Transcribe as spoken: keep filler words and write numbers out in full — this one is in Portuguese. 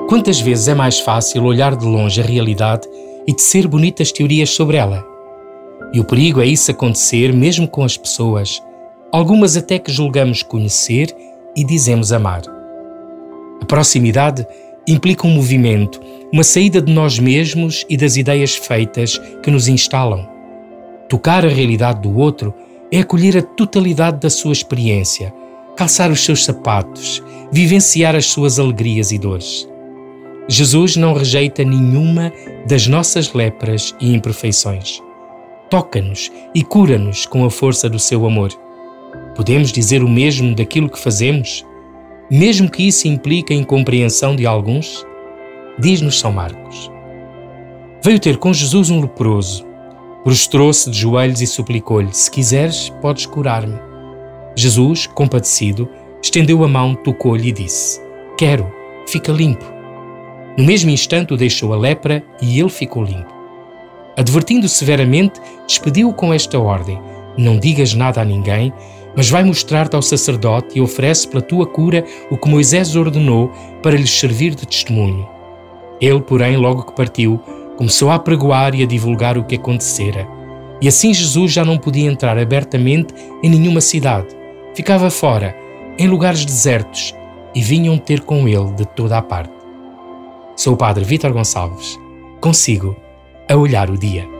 Quantas vezes é mais fácil olhar de longe a realidade e tecer bonitas teorias sobre ela? E o perigo é isso acontecer mesmo com as pessoas, algumas até que julgamos conhecer e dizemos amar. A proximidade implica um movimento, uma saída de nós mesmos e das ideias feitas que nos instalam. Tocar a realidade do outro é acolher a totalidade da sua experiência, calçar os seus sapatos, vivenciar as suas alegrias e dores. Jesus não rejeita nenhuma das nossas lepras e imperfeições. Toca-nos e cura-nos com a força do seu amor. Podemos dizer o mesmo daquilo que fazemos, mesmo que isso implique a incompreensão de alguns? Diz-nos São Marcos. Veio ter com Jesus um leproso, prostrou-se de joelhos e suplicou-lhe: se quiseres, podes curar-me. Jesus, compadecido, estendeu a mão, tocou-lhe e disse: quero, fica limpo. No mesmo instante o deixou a lepra e ele ficou limpo. Advertindo severamente, despediu-o com esta ordem: não digas nada a ninguém, mas vai mostrar-te ao sacerdote e oferece pela tua cura o que Moisés ordenou para lhes servir de testemunho. Ele, porém, logo que partiu, começou a apregoar e a divulgar o que acontecera. E assim Jesus já não podia entrar abertamente em nenhuma cidade. Ficava fora, em lugares desertos, e vinham ter com ele de toda a parte. Sou o Padre Vítor Gonçalves. Consigo a olhar o dia.